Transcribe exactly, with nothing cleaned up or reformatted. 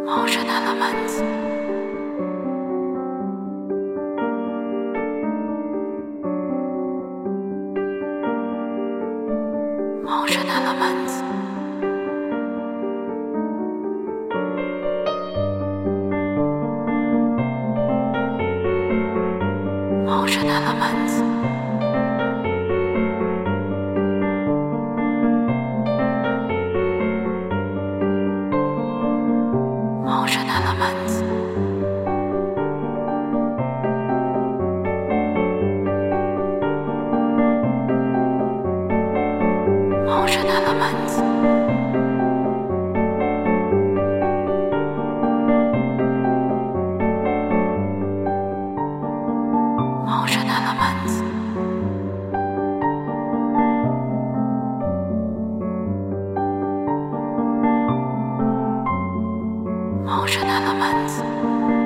Ocean elements. Ocean elements. Ocean elements. Ocean elements. Ocean elements. Ocean elements. Ocean elements.